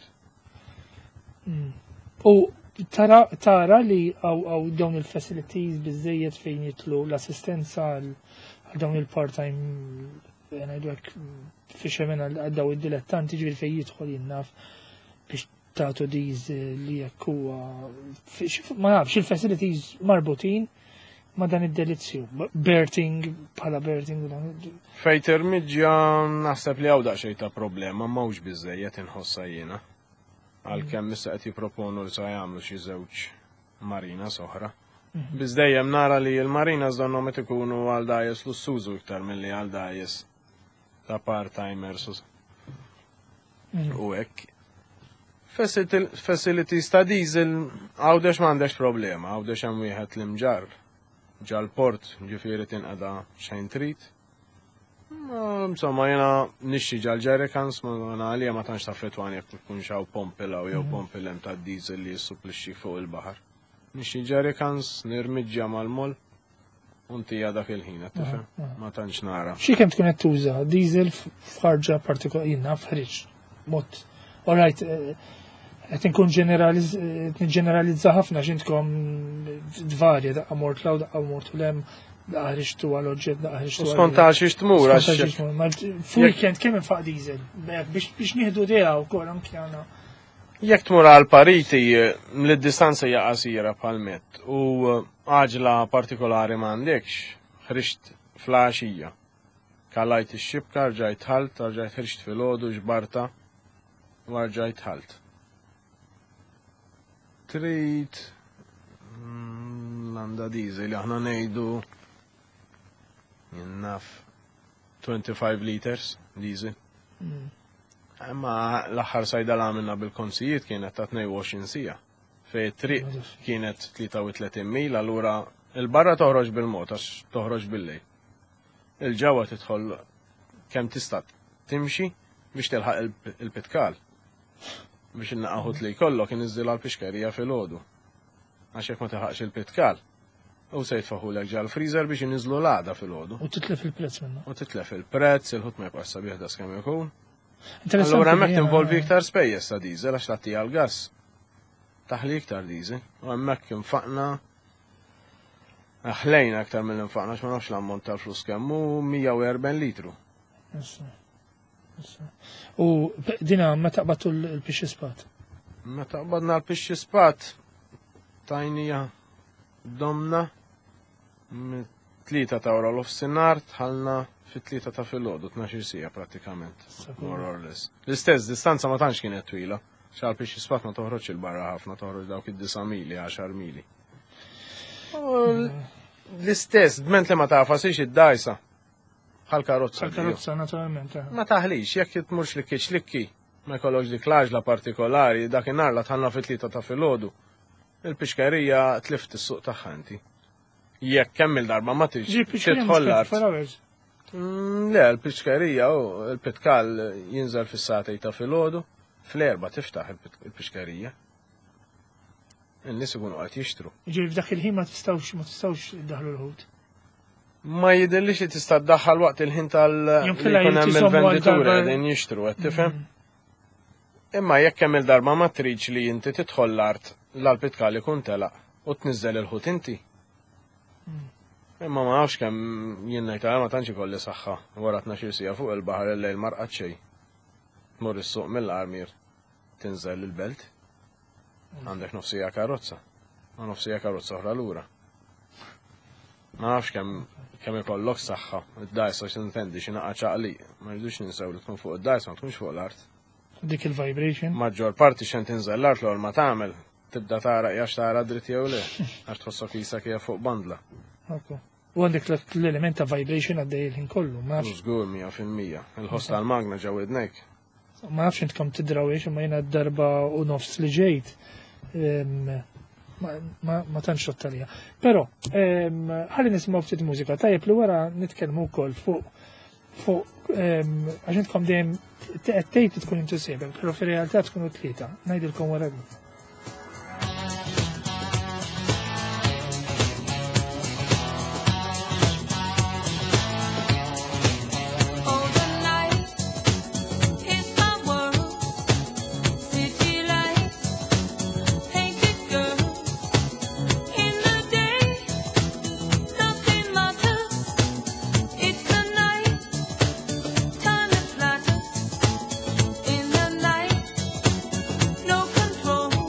U tara li għaw dawn il-facilities biżejjed fejn jitlu l-assistenza għal dawn il-part-time ngħidlek fishermen għal daw id-dilettanti ġifieri fejn jidħol jinnaf biex tagħtu diż li jekk huwa ma nafx il-facilities marbutin ma dan id-delizzju, berting, bħala berting. Fejn termiġġja naħseb li hawn daqsxejn ta' problema m'hawnx biżejjed inħossa jiena. Għalkemm issa qed jipproponu li se jagħmlu xi żewġ marinas oħra. Biss dejjem nara li l-marinas donhom qed ikunu għal dajes lussużu iktar milli għal dajes ta' part-timers u hekk. Facilities ta' diesel għawdex m'għandekx problema, għawdex hemm wieħed l-imġar. ġal-port ġifieri tinqeda xejn trid. Insomma, jena nixxi ġal-ġerikans, ma għalija ma tantx taffetwani jekk tkun xaw pompi law jew pompi lem ta' diesel li jissuplixxi fuq il-baħar. Nixxi ġerikans, nirmiġġja mal-mol, untija dak il-ħin, tifhem? Ma tantx nara. Xi kemm tkun qed tuża diesel f'ħarġa partikolari jiena f'ħriġ mod. All right, qed inkun ġeneralizza ħafna x'intkom dvarja daqqa mort law daqqa mort lem daqqa ħriġtu għal oġġett daqqa ħriġtu għal. Skonta xiex tmur għax. F'weekend kemm infaq diesel biex nieħdu idea wkoll anke għandna. Jekk tmur għal pariti l-distanza hija qasira bħal-mett u għaġla partikolari m'għandekx, ħriġt flaxija. Kallajt ix-xibka, rġajt ħalt, rġajt ħriġt filgħodu ġbarta u rġajt ħalt. Trid għandha diesel aħna ngħidu jinnaf twenty-five liters diesel. Imma l-aħħar sajda l-għamilna bil-konsijiet kienet ta' tnejn sija. Fej triq kienet tlieta u tletin mil, allura il-barra toħroġ bil-mod għax toħroġ bil-lejl. Il-ġewwa tidħol kemm tista' timxi biex tilħaq il-pitkal. Biex innaqaħut li jkollok inniżżil għall-pixkerija filgħodu. Għax jekk ma tilħaqx il-pitkal, u se jitfaħulek ġal freezer biex inniżlu l-għada filgħodu. U titlef il-prezz minna. U titlef il-prezz, il-ħut ma jibqax sabiħ da skemm ikun. Allura hemmhekk tinvolvi iktar spejjeż ta' diesel għax tagħtija l-gass. Taħli iktar diesel. U hemmhekk infaqna aħlejna aktar mill-infaqna għax ma nafx l-ammont tal-flus kemm hu mija u erbgħin litru. U dina meta qbadtu l-pixxi spat? Meta qbadna l-pixxi spat tajnija domna tlieta ta' wara l-ofsinar tħallna fit-tlieta ta' filgħodu tnax-il sija prattikament. More or less. L-istess distanza ma tantx kienet twila. Xal pixxi spat ma toħroġ il-barra ħafna, toħroġ dawk id-disa mili, għaxar mili. L-istess, b'ment li ma tafasix id-dajsa. Bħal karozza. Bħal karozza, naturalment. Ma taħlix, jekk tmurx li kiċ likki, ma jkollokx dik l-għaġla partikolari, dakinhar la tħallna fit-tlieta ta' filgħodu. Il-pixkerija tlift is-suq tagħha inti. Jekk kemm il-darba ma tridx tidħol l-art. Le, l-pixkerija u l-pitkal jinżel fis-satej ta' filgħodu, fl-erba' tiftaħ il-pixkerija. In-nies ikunu qed jixtru. Ġifieri f'dak il-ħin ma tistgħux ma tistgħux iddaħħlu l-ħut. Ma jidhirlix li tista' ddaħħal waqt il-ħin tal-jkun hemm il-venditura qegħdin jixtru qed tifhem. Imma jekk kemm il-darba ma tridx li inti tidħol l-art l-pitkal ikun telaq u tniżżel il-ħut inti. Imma ma nafx kemm jien ngħid ma tantx ikolli saħħa wara tnax-il sija fuq il-baħar il-lejl ma rqad xejn. Tmur is-suq mill-armier tinżel il-belt. Għandek nofsija karozza. Ma nofsija karozza oħra lura. Ma nafx kemm kemm ikollok saħħa, id-dajsa x'intendi xi naqa' ċaqli, ma rridux ninsew li tkun fuq id-dajsa ma tkunx fuq l-art. Dik il-vibration. Maġġor parti xejn tinżel l-art l ma tagħmel tibda tara jax tara dritt jew le, għax tħossok isek hija fuq bandla. U għandek l-element ta' vibration għaddej il-ħin kollu, ma nafx. Żgur mija fil-mija. Il-ħoss tal-magna ġew idnek. Ma nafx intkom tidrawiex imma jiena d-darba u nofs li ġejt. Ma tantx rottalija. Però ħalli nisimgħu ftit mużika tajjeb li wara nitkellmu wkoll fuq fuq għax intkom dejjem tgħid tkun intu sebel, però fir-realtà tkunu tlieta. Ngħidilkom wara din. Control.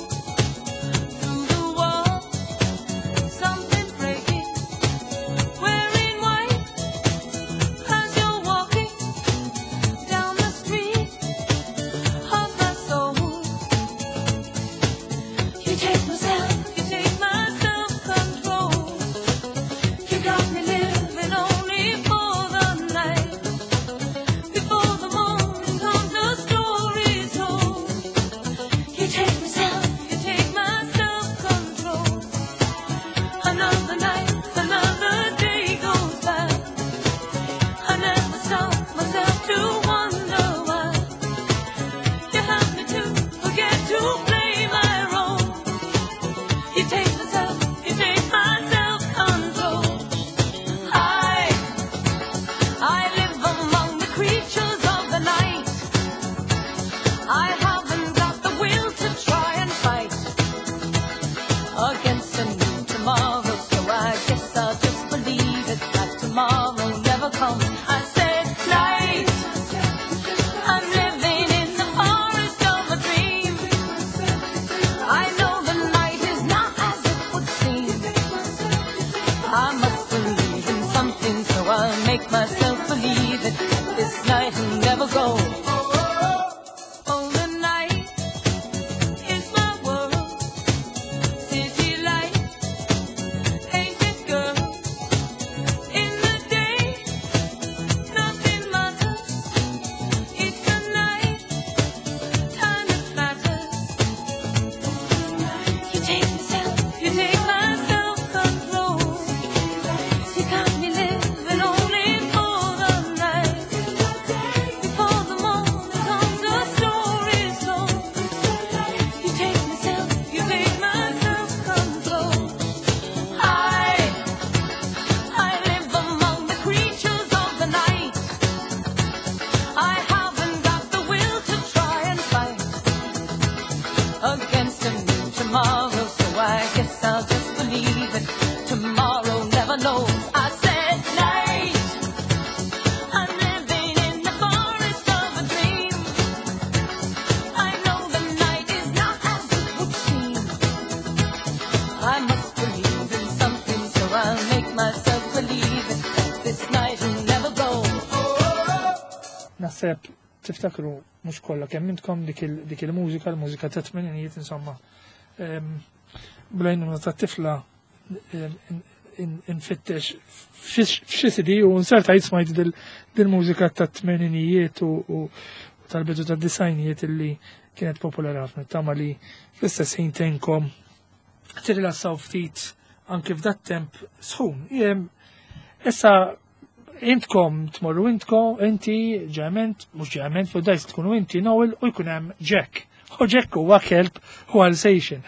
naħseb tiftakru mhux kollha kemm intkom dik il-mużika, l-mużika ta' tmeninijiet insomma. Blajnuna ta' tifla infittex f'xi sidi u nsarta jismajt dil-mużika ta' tmeninijiet u tal-bidu ta' disajnijiet illi kienet popolari ħafna. Tama li fl-istess ħin tenkom tirrilassaw ftit anke f'dat temp sħun. Issa intkom tmorru intkom, inti ġement, mhux ġement, fuq dajs tkunu inti Noel u jkun hemm Jack. U Jack huwa kelb u Alsatian.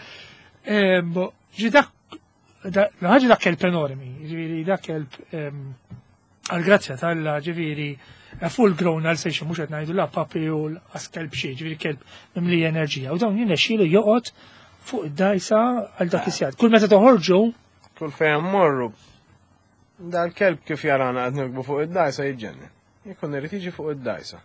Ġi dak ħaġa dak kelb enormi, ġifieri dak kelb għall-grazzja tal-Alla ġifieri full grown Alsatian mhux qed ngħidu la papi u l-kelb xi, ġifieri kelb mimli enerġija. U dawn jinexxielu joqgħod fuq id-dajsa għal dak isjad. Kull meta toħorġu kull fejn morru dal-kelb kif jarana qed nirkbu fuq id-dajsa jiġġenni. Jkun irid jiġi fuq id-dajsa.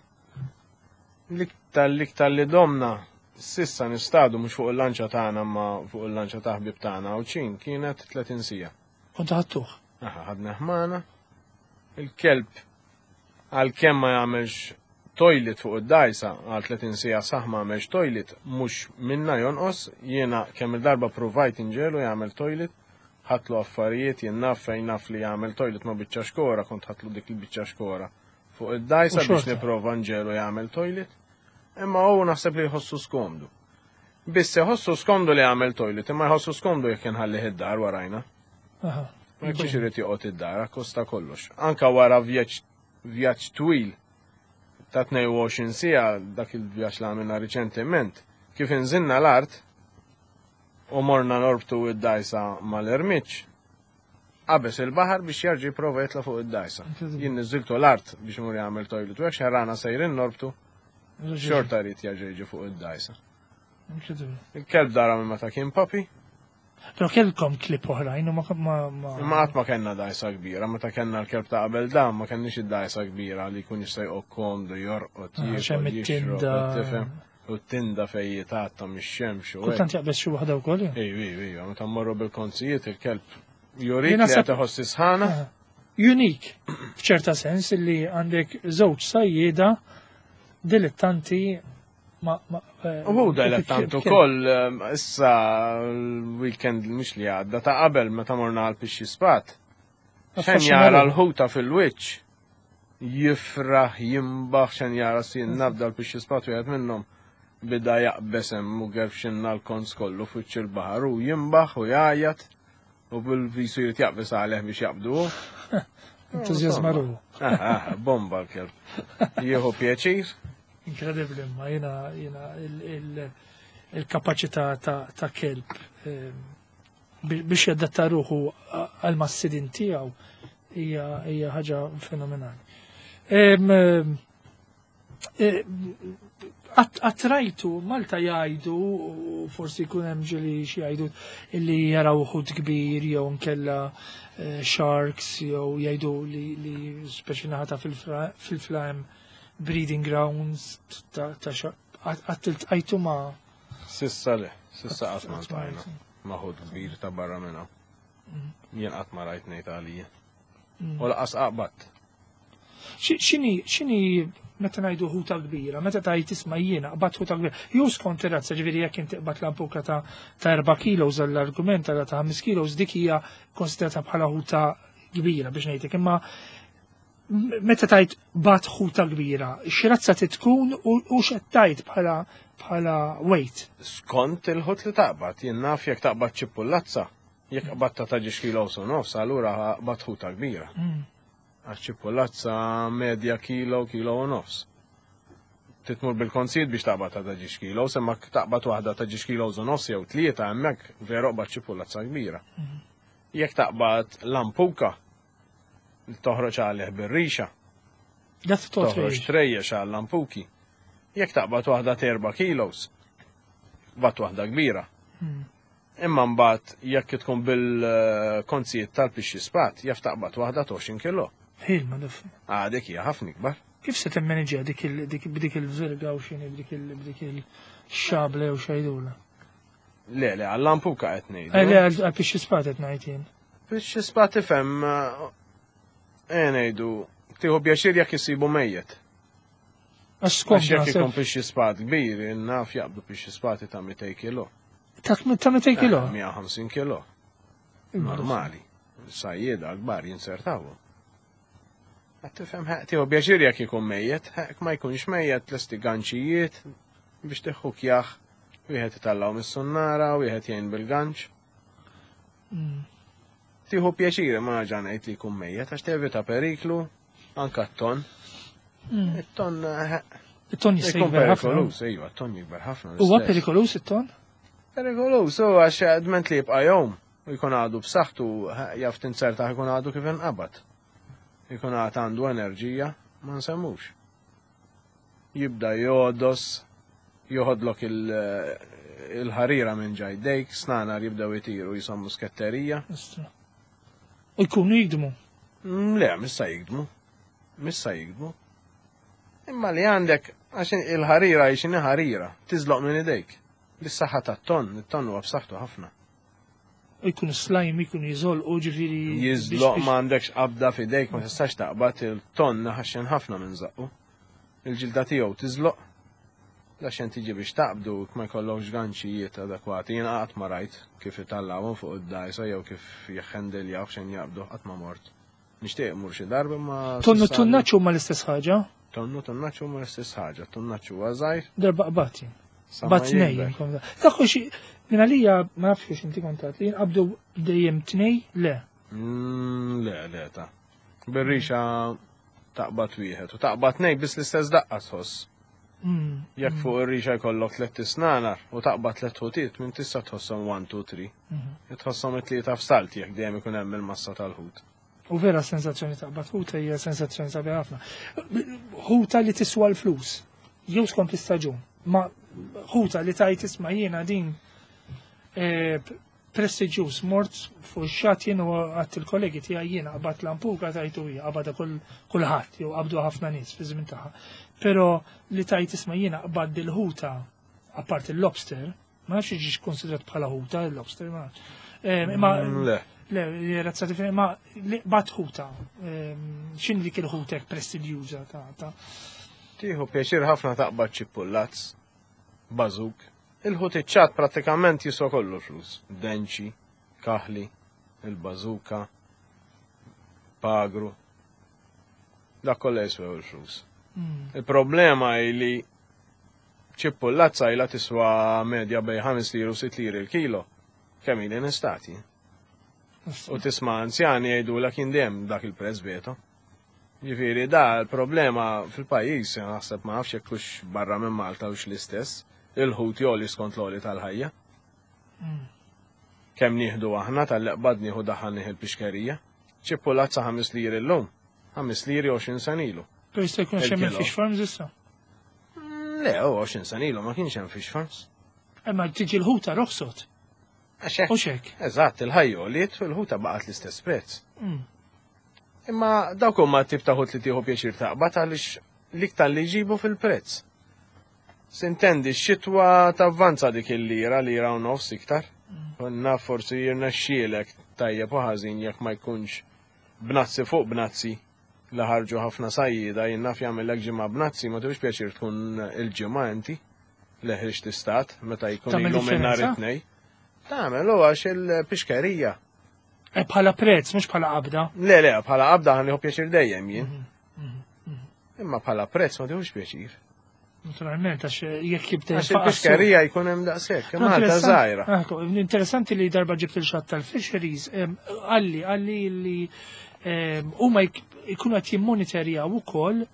L-iktar l-iktar li domna sissa nistadu mhux fuq il-lanċa tagħna ma fuq il-lanċa ta' ħbieb tagħna u ċin kienet tletin sija. Kont ħadtuh. Aħa ħadna ħmana. Il-kelb għalkemm ma jagħmelx toilet fuq id-dajsa għal tletin sija saħ ma jagħmelx toilet mhux minna jonqos jiena kemm il-darba provajt inġelu jagħmel toilet ħatlu affarijiet jien naf fejn naf li jagħmel toilet ma biċċa xkora kont ħatlu dik il-biċċa xkora fuq id-dajsa biex nipprova nġelu jagħmel toilet. Imma hu naħseb li jħossu skomdu. Biss jħossu skomdu li jagħmel toilet, imma jħossu skomdu jekk inħallih id-dar warajna. Ma jkunx irid joqgħod id-dar akkosta kollox. Anka wara vjaġġ twil ta' tnejn u għoxrin sija dak il-vjaġġ li għamilna riċentement, kif inżilna l-art u morna norbtu id-dajsa mal-ermiċ, qabeż il-baħar biex jarġi jipprova jitla fuq id-dajsa. Jien niżiltu l-art biex imur jagħmel toilet u hekk xarrana sejrin norbtu xorta rrit jarġa jiġi fuq id-dajsa. Il-kelb dara minn meta kien papi. Pero kellkom klip oħrajn u ma ma Ma qatt ma kellna dajsa kbira, meta kellna l-kelb ta' qabel dan ma kenniex id-dajsa kbira li jkun jista' jqgħod komdu jorqod jiekol jixrob tifhem. U t-tinda fejn jitatta mix-xemx. Kultant jaqbes xi waħda wkoll? Ej, ej, ej, meta mmorru bil-konzijiet il-kelb jurik li qed iħossi sħana. Unique f'ċerta sens li għandek żewġ sajjieda dilettanti ma U dilettanti wkoll issa l-weekend mhux li għadda ta' qabel meta morna għal pixxi spat. Xen jara l-ħuta fil-wiċċ. Jifraħ, jimbaħ, xen jara sin nabda l-pixxi spat wieħed minnhom bida jaqbes hemm u gerfxinna l-kons kollu fuċċ il-baħar u jimbaħ u jgħajjat u bil-visu jrid jaqbes għalih biex jaqbdu. Entużjażmaru. Bomba l-kelb. Jieħu pjaċir. Incredibli, ma jena jena il-kapacità ta' kelb biex jaddatta ruħu għal-massidin tiegħu hija ħaġa fenomenali. Attrajtu Malta jgħidu, forsi jkun hemm ġili xi jgħidu illi jaraw ħud kbir jew nkella sharks jew jgħidu li speċi naħata fil-flam breeding grounds ta' għattilt għajtu ma' Sissa le, sissa għatma tajna maħud kbir ta' barra minna. Jien għatma rajt nejt għalija. U laqas qaqbat. Xini, xini meta ngħidu ħuta kbira, meta tajt isma' jiena qbad ħuta kbira. Jew skont ir-razza ġifieri jekk inti qbad lampuka ta' erba' kilos għall-argument ta' ħames kilos dik hija konsiderata bħala ħuta kbira biex ngħidlek. Imma meta tajt bat ħuta kbira, x'razza titkun u x'qed tajt bħala bħala weight? Skont il-ħut li taqbad, jien naf jekk taqbad ċipullazza, jekk qbad ta' taġix kilos u nofs, allura bat ħuta kbira. Għax ċipullazza medja kilo, kilo u nofs. Titmur bil-konsid biex taqbad ta' taġix kilos, imma taqbad waħda taġix kilos u nofs jew tlieta hemmhekk veru qbad ċipullazza kbira. Jekk taqbad lampuka toħroġ għalih bir-rixa. Toħroġ trejjex għal lampuki. Jekk taqbad waħda terba kilos, bat waħda kbira. Imma mbagħad jekk tkun bil-konzijiet tal-pixxi spat, jaf taqbad waħda għoxrin kilo. Ħilma dif. Ah, dik hija ħafna kbar. Kif se timmaneġġja dik b'dik il-żirga u x'inhi b'dik il-xable u xejdula? Le, le, għall-lampuka qed ngħidu. Le, għall-pixxi spat qed ngħid jien. Pixxi spat ifhem E ngħidu, tieħu pjaċir jekk isibu mejjed. Għax skont jekk ikun pixxi spat kbir, naf jaqbdu pixxi spati ta' mitej kilo. Ta' mitej kilo? mija u ħamsin kilo. Normali. Sajjieda kbar jinsertawu. Għattifem, tiħu bjaġir jekk ikun mejjet, ma jkunx mejjet l-esti ganċijiet biex tiħu kjaħ, wieħed itallaw mis-sunnara, wieħed jgħin bil-ganċ. Tiħu pjaċir ma ġanajt li jkun mejjet, għax tevita periklu, anka t-ton. Il-ton. Il-ton jista' jikber ħafna. Perikolus, ejwa, il-ton jikber ħafna. Huwa perikolus il-ton? Perikolus, u għax għadment li jibqa' jom, u jkun għadu b'saħħtu jaf tinserta jkun għadu kif inqabad. Jkun għad għandu enerġija, ma nsemmux. Jibda jodos, joħodlok il-ħarira minn ġajdejk, snanar jibdaw jitiru jisommu sketterija. U jkunu jikdmu? Le, missa jikdmu. Missa jikdmu. Imma li għandek, għaxin il-ħarira jixin ħarira, tizloq minn idejk. Bis-saħħa tat-ton, it-ton huwa b'saħħtu ħafna. U jkun slime, jkun jizol, u ġifiri. Jizloq ma għandekx qabda f'idejk, ma tistax taqbad il-ton ħaxin ħafna minn zaqqu. Il-ġilda tiegħu tiżloq. Laxen tiġi biex taqbdu ma jkollokx ganċijiet adekwati. Jien qatt ma rajt kif itallawhom fuq id-dajsa jew kif jeħħendeljaw xejn jaqbdu qatt ma mort. Nixtieq mur xi darba ma. Tonnu tunnaċċu ma l-istess ħaġa? Tonnu tunnaċċu ma l-istess ħaġa, tunnaċċu għażajr. Darba qbati. Bat tnej. Dak xi minn għalija ma nafx kif inti kontat li jinqabdu dejjem tnej le. Le, le ta. Bir-rixa taqbad wieħed u taqbad tnej biss l-istess daqqa tħoss. Jekk fuq ir-rixa jkollok tliet tisnanar u taqbad tliet ħutiet minn tista' tħosshom one, two, three. Tħosshom it-tlieta f'salt jekk dejjem ikun hemm il-massa tal-ħut. U vera sensazzjoni taqbad ħuta hija sensazzjoni sabiħ ħafna. Ħuta li tiswa l-flus. Jew skont l-istaġun. Ma ħuta li tajt isma' jiena din prestiġjuż mort fuq xatt jien u għadt il-kollegi tiegħi jiena qabad lampuka tajtu hija qabada kulħadd jew qabdu ħafna nies fi żmien tagħha. Però li tajt isma' jiena qabad il-ħuta apart il-lobster, ma nafx jiġix konsidrat bħala ħuta il-lobster ma. Imma le, razzati fejn ma bat ħuta. X'in dik il-ħutek prestiġjuża ta' Tieħu pjaċir ħafna taqbad ċipullazz, bażuk. Il-ħut iċċat pratikament jiswa kollu flus. Denċi, kaħli, il-bazuka, pagru. Dak kollha jiswa l-flus. Il-problema li ċipullazza ilha tiswa medja bej ħames liru sitt liri l-kilo. Kemm ili nistati. U tisma' anzjani jgħidulek indem dak il-prezz bieto. Ġifieri da l-problema fil-pajjiż naħseb ma nafx hekk hux barra minn Malta hux l-istess. Il-ħut joli skont l-oli tal-ħajja. Kemm nieħdu aħna tal-leqbad nieħu daħal nieħ il-pixkerija. ċippulazza ħames liri l-lum. ħames liri għoxrin sanilu. Per jista' jkun hemm fish farms issa? Le, u għoxrin sanilu ma kienx hemm fish farms. Imma tiġi l-ħuta roħsot. U xek. Eżatt, il-ħajjoliet u l-ħuta baqgħet l-istess prezz. Imma dawk huma t-tip ta' ħut li tieħu pjaċir taqbad għaliex l-iktar li jġibu fil-prezz. Sintendi, x-xitwa tavvanza dik il-lira, lira u nofs iktar. Konna forsi jirna xielek tajjeb u ħażin jekk ma jkunx bnazzi fuq bnazzi li ħarġu ħafna sajjida jinnaf jagħmellek ġimgħa bnazzi ma tibx pjaċir tkun il-ġimgħa inti leħriġ tistat meta jkun ilhom in-nhar it-tnej. Tagħmel huwa għax il-pixkerija. Bħala prezz, mhux bħala qabda. Le, le, bħala qabda ħannieħu pjaċir dejjem jien. Imma bħala prezz ma tibx pjaċir. Naturalment, għax jekk jibda. Għax il-pixkerija jkun hemm daqshekk, imma ħalta żgħira. Interessanti li darba ġibt il-xatt tal-fisheries, għalli, għalli li huma jkunu qed jimmonitorjaw ukoll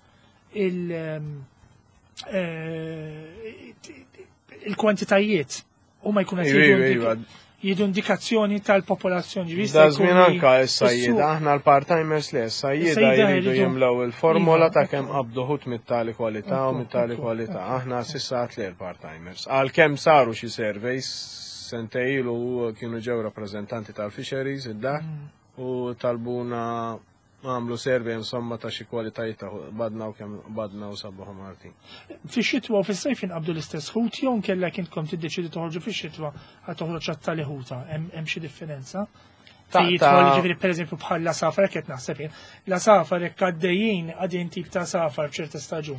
il-kwantitajiet. Huma jkunu qed jidu indikazzjoni tal-popolazzjoni. Da żmien anka s-sajjida, aħna l-part-timers li s-sajjida jridu jimlaw il-formola ta' kemm qabdu ħut mit-tali kwalità u mit-tali kwalità. Aħna sissat li l-part-timers. Għalkemm saru xi surveys sentejlu kienu ġew rappreżentanti tal-fisheries id-dak u talbuna għamlu survey insomma ta' xi kwalitajiet ta' badna u kemm badna u sabuħu Martin. Fix-xitwa u fis-sajf inqabdu l-istess ħut jew nkellek intkom tiddeċidu toħorġu fix-xitwa ħad toħroġ ċattali ħuta, hemm xi differenza? Jidħol ġifieri pereżempju bħal la safar qed naħseb jien. La safar hekk għaddejjin għadin tip ta' safar f'ċerta staġun.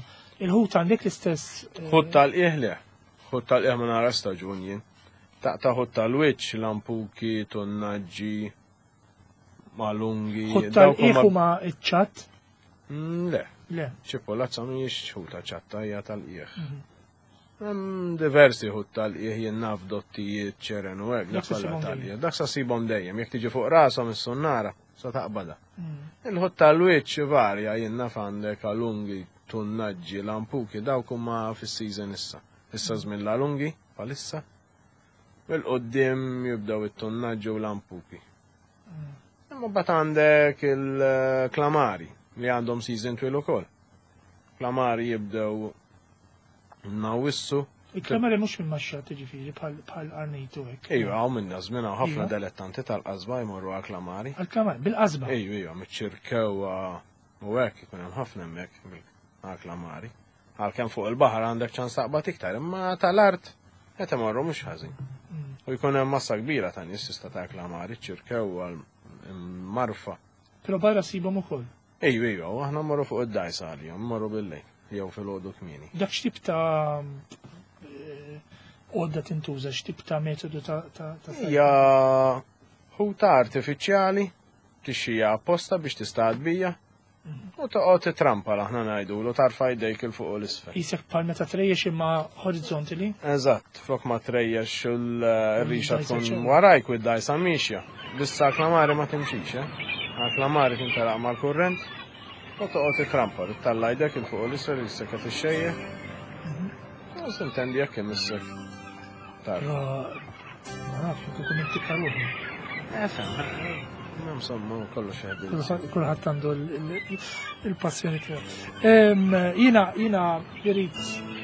Il-ħut għandek l-istess. Ħut tal-qieħ le. Ħut tal-qieħ ma nara staġun jien. Taqta' ħut tal-wiċċ, lampuki, tonnaġġi, malungi. Ħut tal-qieħ huma ċ-ċatt? Le. Le. ċipolazza mhijiex ħuta ċatta hija tal-qieħ. Diversi ħut tal-qieħ jien naf dottijiet, ċeren u hekk, dak tal-qieħ. Dak sa sibhom dejjem, jekk tiġi fuq rashom is-sunnara, sa taqbada. Il-ħut tal-wiċċ varja jien naf għandek alungi, tunnaġġi, lampuki, dawk huma fis-season issa. Issa żmien l-alungi, bħalissa. Bil-qoddim jibdew it-tunnaġġi u lampuki. Imma bat għandek il-klamari li għandhom season twil ukoll. Klamari jibdew nawissu. Il-klamari mhux minn-maxxa tiġifieri bħal arnejtu hekk. Ejju, hawn minna żmien hawn ħafna dilettanti tal-qasba jmorru għall-klamari. Għall-klamari, bil-qasba. Ejju, ejju, miċ-ċirkew u hekk ikun hemm ħafna hemmhekk għall-klamari. Għalkemm fuq il-baħar għandek ċans taqbad iktar, imma tal-art qed imorru mhux ħażin. U jkun hemm massa kbira ta' nies tista' ta' klamari, ċirkew għall-marfa. Però barra sibhom ukoll. Ejju, ejju, aħna mmorru fuq id-dajsa għalihom, mmorru bil-lejl. Jew fil-għodu kmini. Dak x'tip ta' għodda tintuża, x'tip ta' metodu ta' ta' hija ħuta artifiċjali tixxija apposta biex tistgħad bija u toqgħod titrampa aħna ngħidulu tarfa' jdejk il fuq u l-isfel. Isek bħal meta trejjex imma horizontali? Eżatt, flok ma trejjex u l-rixa tkun warajk u d-dajsa mixja. Bissa klamari ma timxix, eh? Klamari tintaraq mal-kurrent. U toqgħod titrampa, tittallajdek il fuq l-isfel jissek qed ixxejjeħ. U sintendi jekk hemm issek. Tarf. Ma nafx ikun inti karuħi. Efhem, insomma kollox ħebil. Kulħadd għandu il-passjoni tiegħu. Jiena jiena jrid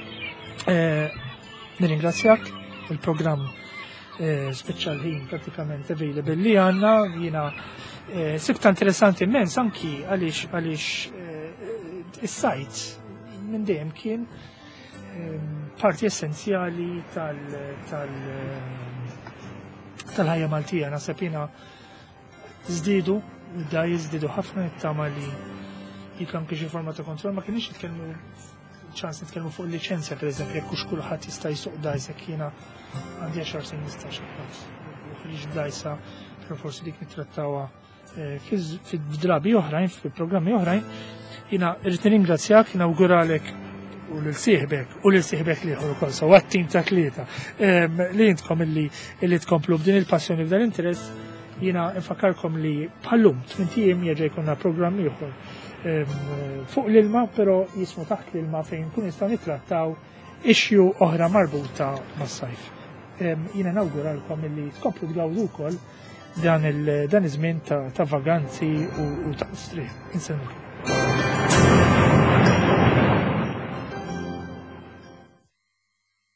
nirringrazzjak il-programm speċjal ħin pratikament available li għandna jiena sibta interessanti immens anki għaliex għaliex is-sajt minn dejjem kien parti essenzjali tal-ħajja Maltija. Naħseb jiena żdiedu, da jiżdiedu ħafna nittama li jikam xi forma ta' kontroll, ma kienx jitkellmu ċans nitkellmu fuq il-liċenzja pereżempju jekk hux kulħadd jista' jsuq dajsek jiena għandi għaxar snin nista' xaħat. Ħriġ dajsa, però forsi dik nittrattawha fid-drabi oħrajn, fil-programmi oħrajn, jiena rrid nirringrazzjak, inawguralek u l-sieħbek u l-sieħbek li ħor ukoll sa għat-tim ta' tlieta li intkom illi illi tkomplu b'din il-passjoni b'dan interess jiena nfakkarkom li bħallum tmien jerġa' jkollna programm ieħor fuq l-ilma, però jismu taħt l-ilma fejn kun nistgħu nittrattaw issue oħra marbuta mas-sajf. Jiena nawguralkom illi tkomplu tgawdu wkoll dan iż-żmien ta' vaganzi u ta' strieħ. Insemmi.